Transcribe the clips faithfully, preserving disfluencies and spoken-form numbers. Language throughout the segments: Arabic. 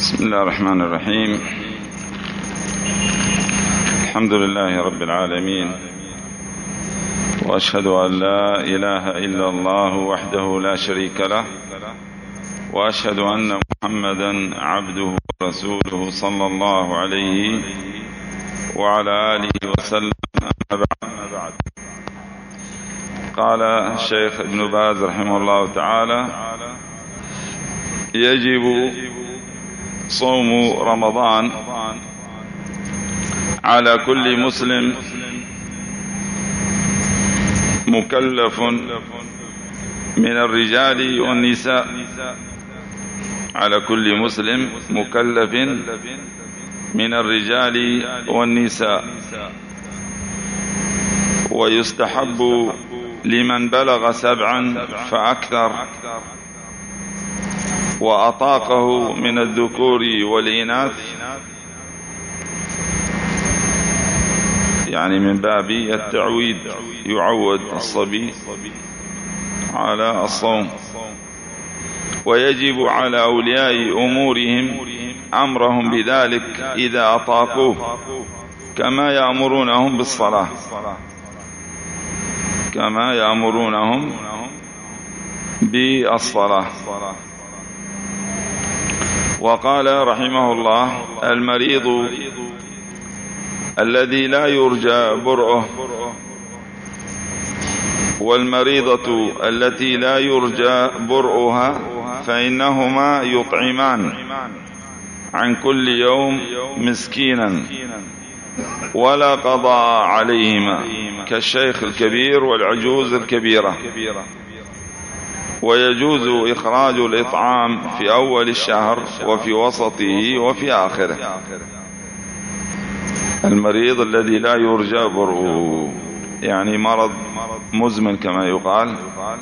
بسم الله الرحمن الرحيم. الحمد لله رب العالمين، وأشهد أن لا إله إلا الله وحده لا شريك له، وأشهد أن محمدا عبده ورسوله صلى الله عليه وعلى آله وسلم. أما بعد، قال الشيخ ابن باز رحمه الله تعالى: يجب صوم رمضان على كل مسلم مكلف من الرجال والنساء، على كل مسلم مكلف من الرجال والنساء، ويستحب لمن بلغ سبعا فأكثر وأطاقه من الذكور والإناث، يعني من باب التعويد، يعود الصبي على الصوم. ويجب على أولياء أمورهم أمرهم بذلك إذا أطاقوه، كما يأمرونهم بالصلاة، كما يأمرونهم بالصلاة. وقال رحمه الله: المريض الذي لا يرجى برؤه، والمريضة التي لا يرجى برؤها، فإنهما يطعمان عن كل يوم مسكينا ولا قضاء عليهما، كالشيخ الكبير والعجوز الكبيرة. ويجوز إخراج الإطعام في أول الشهر وفي وسطه وفي آخره. المريض الذي لا يرجى برؤه، يعني مرض مزمن كما يقال،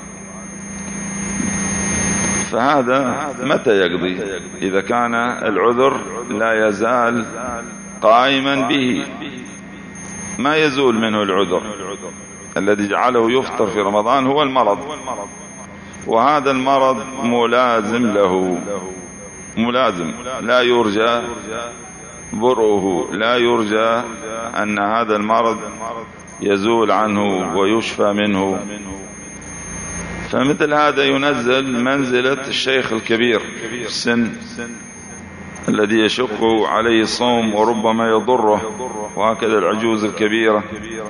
فهذا متى يقضي؟ إذا كان العذر لا يزال قائما به، ما يزول منه العذر. الذي جعله يفطر في رمضان هو المرض، وهذا المرض ملازم له، ملازم، لا يرجى برؤه، لا يرجى أن هذا المرض يزول عنه ويشفى منه. فمثل هذا ينزل منزلة الشيخ الكبير في السن الذي يشق عليه الصوم وربما يضره، وهكذا العجوز الكبيرة.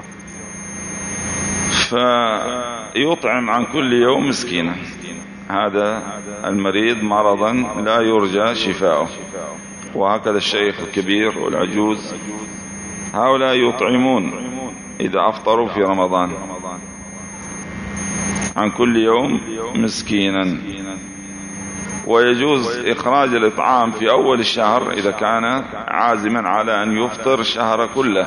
فيطعم عن كل يوم مسكينا، هذا المريض مرضا لا يرجى شفاؤه، وهكذا الشيخ الكبير والعجوز، هؤلاء يطعمون إذا أفطروا في رمضان عن كل يوم مسكينا. ويجوز إخراج الإطعام في أول الشهر إذا كان عازما على أن يفطر الشهر كله،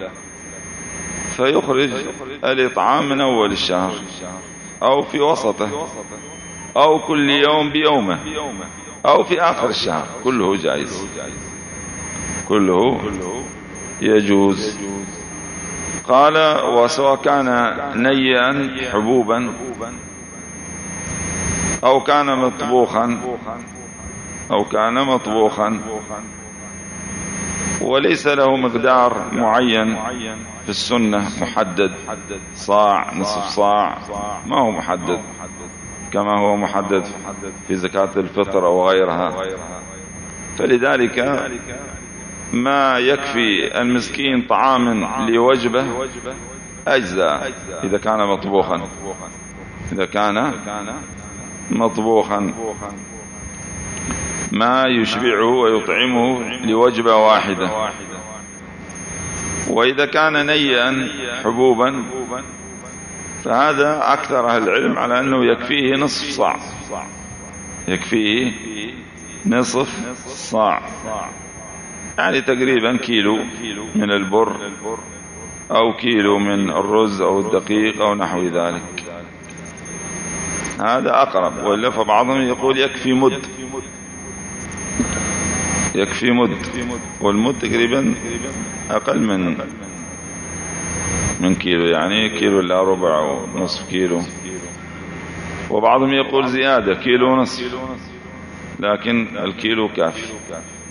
فيخرج الإطعام من أول الشهر أو في وسطه أو كل يوم بيومه أو في آخر الشهر، كله جائز، كله يجوز. قال: وسواء كان نيئا حبوبا أو كان مطبوخا أو كان مطبوخا، وليس له مقدار معين في السنة محدد، صاع، نصف صاع، ما هو محدد كما هو محدد في زكاة الفطر أو غيرها. فلذلك ما يكفي المسكين طعاما لوجبة أجزاء إذا كان مطبوخا، إذا كان مطبوخا ما يشبعه ويطعمه لوجبة واحدة. وإذا كان نيئا حبوبا، فهذا أكثر أهل العلم على أنه يكفيه نصف صاع، يكفيه نصف صاع، يعني تقريبا كيلو من البر أو كيلو من الرز أو الدقيق أو نحو ذلك، هذا أقرب. وإلا فبعضهم يقول يكفي مد، يكفي مد، والمد تقريبا أقل من من كيلو، يعني كيلو إلا ربع أو نصف كيلو. وبعضهم يقول زيادة كيلو ونصف، لكن الكيلو كافي.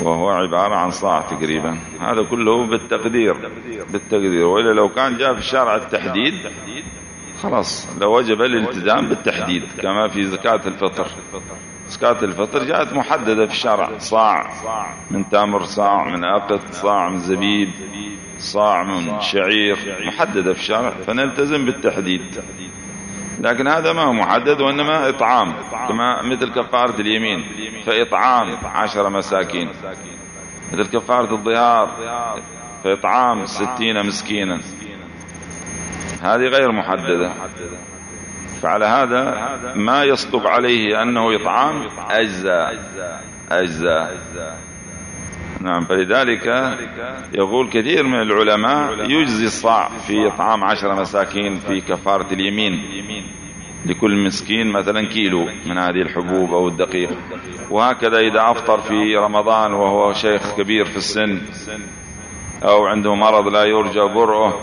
وهو عبارة عن صاع تقريبا. هذا كله بالتقدير بالتقدير وإلا لو كان جاء في الشرع التحديد خلاص لوجب الالتزام بالتحديد، كما في زكاة الفطر. زكاة الفطر جاءت محددة في الشرع، صاع من تمر، صاع من أقط، صاع من زبيب، صاع من شعير، محددة في الشرع فنلتزم بالتحديد. لكن هذا ما هو محدد، وإنما إطعام، كما مثل كفارة اليمين فإطعام عشر مساكين، مثل كفارة الظهار فإطعام ستين مسكينا، هذه غير محددة. فعلى هذا ما يصدق عليه أنه إطعام أجزاء أجزاء نعم. فلذلك يقول كثير من العلماء يجزي الصاع في إطعام عشر مساكين في كفارة اليمين، لكل مسكين مثلا كيلو من هذه الحبوب أو الدقيق. وهكذا إذا أفطر في رمضان وهو شيخ كبير في السن أو عنده مرض لا يرجى برؤه،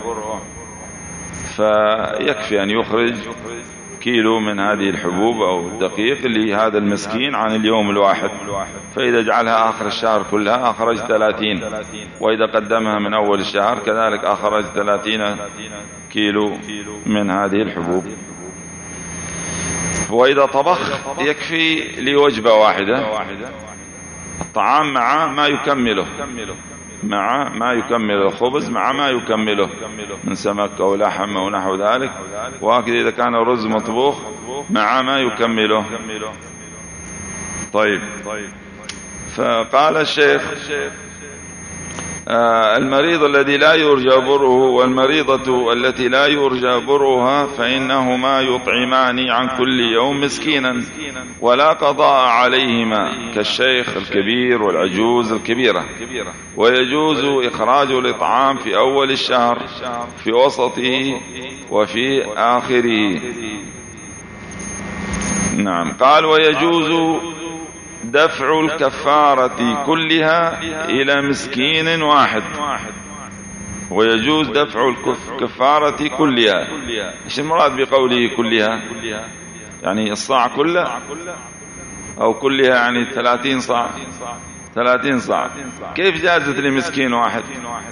فيكفي أن يخرج كيلو من هذه الحبوب أو الدقيق لهذا المسكين عن اليوم الواحد، فإذا جعلها آخر الشهر كلها أخرج ثلاثين، وإذا قدمها من أول الشهر كذلك أخرج ثلاثين كيلو من هذه الحبوب. وإذا طبخ يكفي لوجبة واحدة الطعام مع ما يكمله، مع ما يكمله الخبز مع ما يكمله من سمك أو لحم أو نحو ذلك، وهكذا إذا كان رز مطبوخ مع ما يكمله. طيب، فقال الشيخ آه المريض الذي لا يرجى برؤه والمريضة التي لا يرجى برؤها فإنهما يطعمان عن كل يوم مسكينا ولا قضاء عليهما كالشيخ الكبير والعجوز الكبيرة، ويجوز إخراج الإطعام في أول الشهر في وسطه وفي آخره. نعم. قال ويجوز دفع الكفارة كلها إلى مسكين واحد، ويجوز دفع الكفارة كلها. ايش المراد بقوله كلها؟ يعني الصاع كله أو كلها يعني ثلاثين صاع؟ ثلاثين صاع كيف جازت لمسكين واحد؟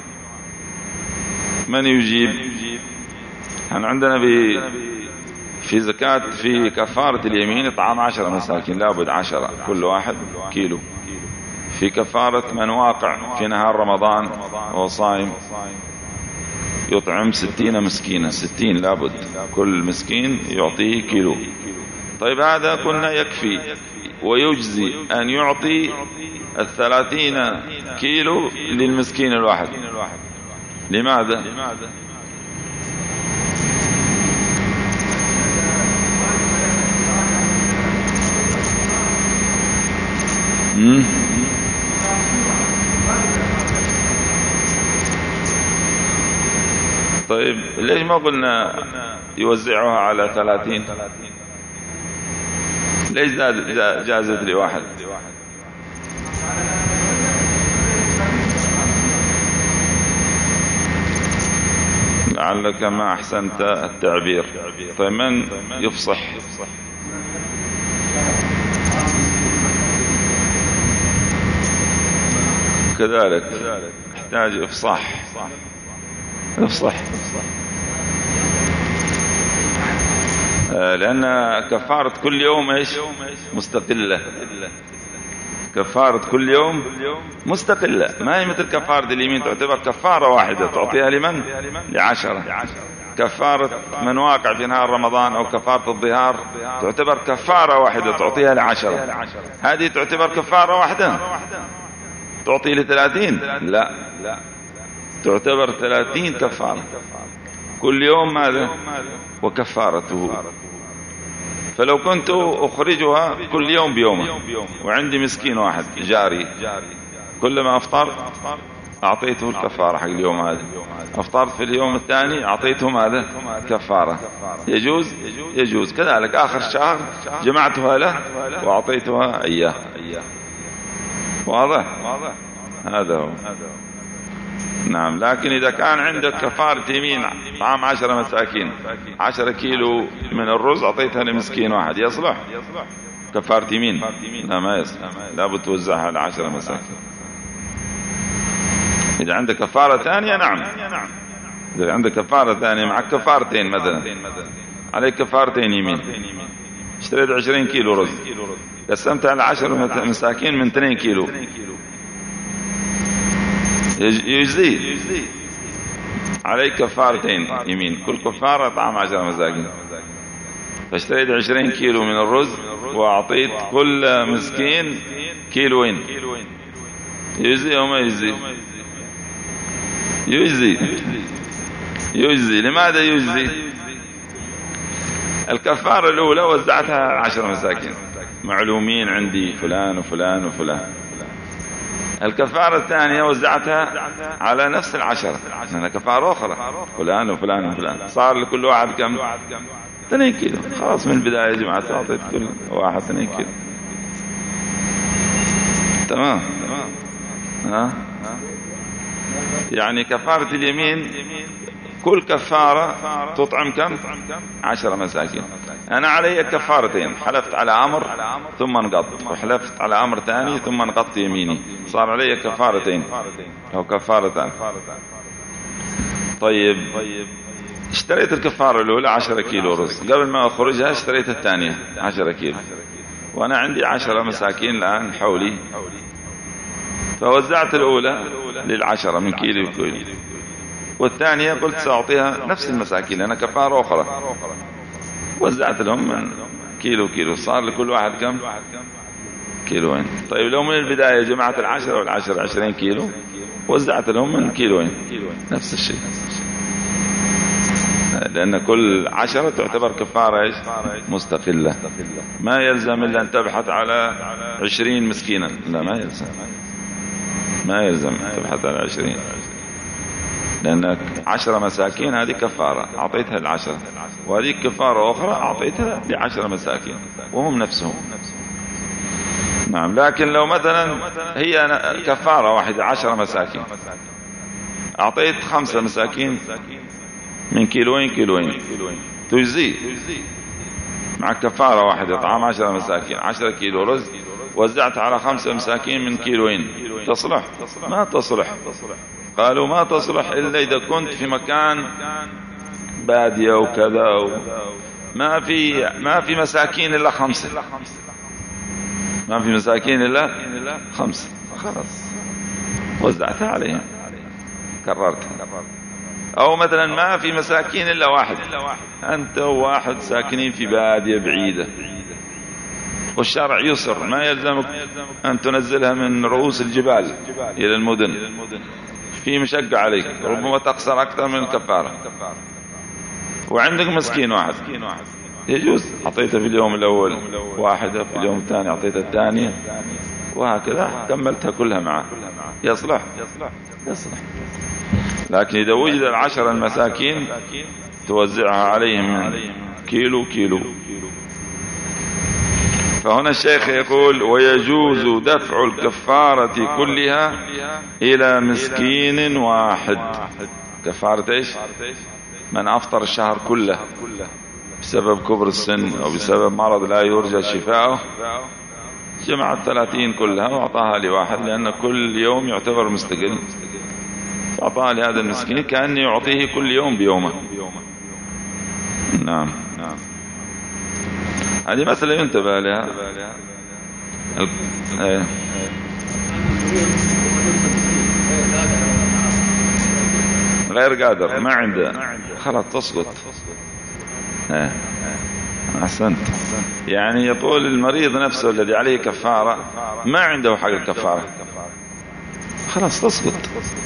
من يجيب؟ يعني عندنا في في زكاة في كفارة اليمين إطعام عشرة مساكين، لابد عشرة كل واحد كيلو. في كفارة من واقع في نهار رمضان وهو صائم يطعم ستين مسكينا، ستين لابد كل مسكين يعطيه كيلو. طيب هذا قلنا يكفي ويجزي أن يعطي الثلاثين كيلو للمسكين الواحد. لماذا؟ مم. طيب ليش ما قلنا يوزعها على ثلاثين؟ ليش جازت لواحد؟ لعلك ما أحسنت التعبير. طيب من يفصح؟ كذلك يحتاج إفصاح. افصح، لأن كفارة كل يوم ايش؟ مستقلة. كفارة كل يوم مستقلة، ما هي مثل كفارة اليمين تعتبر كفارة واحدة تعطيها لمن؟ لعشرة. كفارة من واقع في نهار رمضان أو كفارة الظهار تعتبر كفارة واحدة تعطيها لعشرة. هذه تعتبر كفارة واحدة تعطي لثلاثين؟ لا، تعتبر ثلاثين كفارة كل يوم. ماذا؟ وكفارته. فلو كنت أخرجها كل يوم بيومه وعندي مسكين واحد جاري، كلما أفطر أعطيته الكفارة حق اليوم هذا، أفطرت في اليوم الثاني أعطيته ماذا؟ كفارة. يجوز؟ يجوز. كذلك آخر شهر جمعتها له وأعطيتها إياه. واضح؟ هذا هو. نعم. لكن إذا كان عندك كفارة يمين طعام عشرة مساكين، عشرة كيلو من الرز أعطيتها لمسكين واحد، يصلح كفارة يمين؟ لا، ما يصلح، لابد توزعها على عشرة مساكين. إذا عندك كفارة ثانية نعم، إذا عندك كفارة ثانية مع كفارتين مثلا، عليك كفارتين يمين. اشتريت عشرين كيلو رز، قسمت على عشر مساكين من اثنين كيلو، يجزي عليك كفارتين يمين، كل كفارة طعم عشر مساكين. فاشتريت عشرين كيلو من الرز وأعطيت كل مسكين كيلوين، يجزي أو ما يجزي؟ يجزي يجزي. لماذا يجزي؟ الكفارة الأولى وزعتها على عشر مساكين معلومين عندي، فلان وفلان وفلان. الكفارة الثانية وزعتها على نفس العشرة، لأنها كفارة أخرى، فلان وفلان وفلان، صار لكل واحد كم؟ اثنين كيلو. خلاص من البداية يا جماعة أعطيت كل واحد اثنين كيلو. تمام. ها؟ يعني كفارة اليمين كل كفارة تطعم كم؟ عشرة مساكين. أنا علي كفارتين، حلفت على أمر ثم انقضت، وحلفت على أمر ثاني ثم انقضت يميني، صار علي كفارتين أو كفارتان. طيب اشتريت الكفارة الأولى عشرة كيلو رز، قبل ما أخرجها اشتريت الثانية عشرة كيلو، وأنا عندي عشرة مساكين الآن حولي، فوزعت الأولى للعشرة من كيلو كيلو، والثانية قلت سأعطيها نفس المساكين لأنها كفارة أخرى، وزعت لهم من كيلو كيلو، صار لكل واحد كم؟ كيلوين. طيب لو من البداية جمعت العشرة والعشرة عشرين كيلو، وزعت لهم من كيلوين، نفس الشيء، لأن كل عشرة تعتبر كفارة إيش؟ مستقلة. ما يلزم إلا أن تبحث على عشرين مسكينا، لا ما يلزم، ما يلزم تبحث على عشرين، لأنك عشرة مساكين هذه كفارة أعطيتها العشرة، وهذه كفارة أخرى أعطيتها لعشرة مساكين وهم نفسهم. نعم. لكن لو مثلا هي كفارة واحدة عشرة مساكين، أعطيت خمسة مساكين من كيلوين كيلوين، تجزي مع كفارة واحدة طعام عشرة مساكين، عشرة كيلو رز وزعت على خمسة مساكين من كيلوين، تصلح؟ ما تصلح. قالوا ما تصلح إلا إذا كنت في مكان بادية وكذا و... ما في ما في مساكين إلا خمسة، ما في مساكين إلا خمسة، خلاص وزعتها عليهم، كررت. أو مثلا ما في مساكين إلا واحد، أنت وواحد ساكنين في بادية بعيدة، والشرع يسر، ما يلزمك أن تنزلها من رؤوس الجبال إلى المدن، في مشقة عليك، ربما تقصر أكثر من الكفارة، وعندك مسكين واحد، يجوز أعطيته في اليوم الأول واحدة، في اليوم الثاني أعطيته الثانية، وهكذا كملتها كلها معه، يصلح يصلح. لكن إذا وجد العشر المساكين توزعها عليهم من كيلو كيلو. فهنا الشيخ يقول ويجوز دفع الكفارة كلها إلى مسكين واحد. كفارة إيش؟ من أفطر الشهر كله بسبب كبر السن أو بسبب مرض لا يرجى شفاؤه، جمع الثلاثين كلها وأعطاها لواحد، لأن كل يوم يعتبر مستقل، فأعطاها لهذا المسكين كأنه يعطيه كل يوم بيومه. نعم. هذه مسألة ينتبه لها. ايه. غير قادر، ما عنده، خلاص تسقط. ايه. أحسنت. يعني يقول المريض نفسه الذي عليه كفارة ما عنده حق الكفارة، خلاص تسقط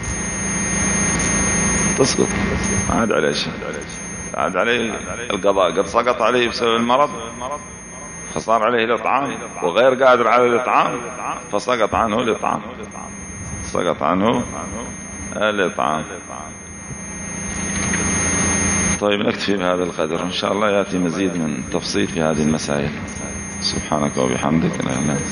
تسقط عاد عليه شيء، عاد عليه القضاء، قد سقط عليه بسبب المرض فصار عليه الإطعام، وغير قادر على الإطعام فسقط عنه الإطعام، سقط عنه الإطعام. طيب نكتفي بهذا القدر، إن شاء الله يأتي مزيد من تفصيل في هذه المسائل. سبحانك وبحمدك لا إله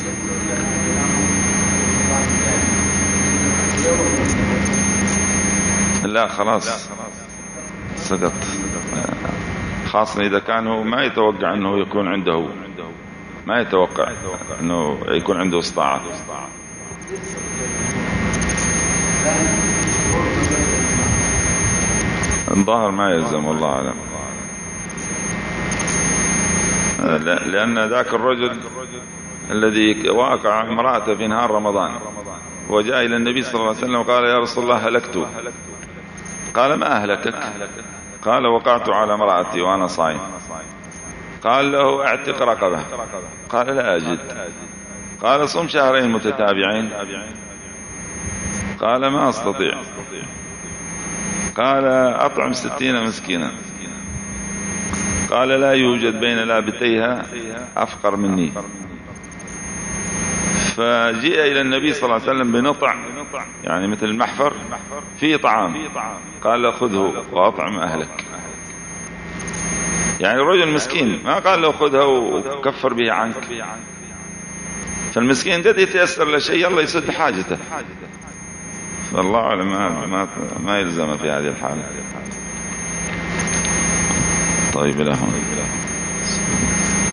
لا خلاص سقط، خاصة إذا كان هو ما يتوقع أنه يكون عنده، ما يتوقع أنه يكون عنده استطاعة. الظاهر ما يلزم والله أعلم، لأن ذاك الرجل الذي واقع امرأته في نهار رمضان وجاء إلى النبي صلى الله عليه وسلم وقال يا رسول الله هلكت. قال ما أهلكك؟ قال وقعت على امرأتي وأنا صائم. قال له اعتق رقبة. قال لا أجد. قال صم شهرين متتابعين. قال ما أستطيع. قال أطعم ستين مسكينا. قال لا يوجد بين لابتيها أفقر مني. فجاء إلى النبي صلى الله عليه وسلم بنطع يعني مثل المحفر فيه طعام، قال له خذه وأطعم أهلك. يعني الرجل مسكين ما قال له خذها وكفر به عنك، فالمسكين قد يتيسر له شيء الله يسد حاجته، فالله أعلم ما, ما يلزم في هذه الحالة. طيب لا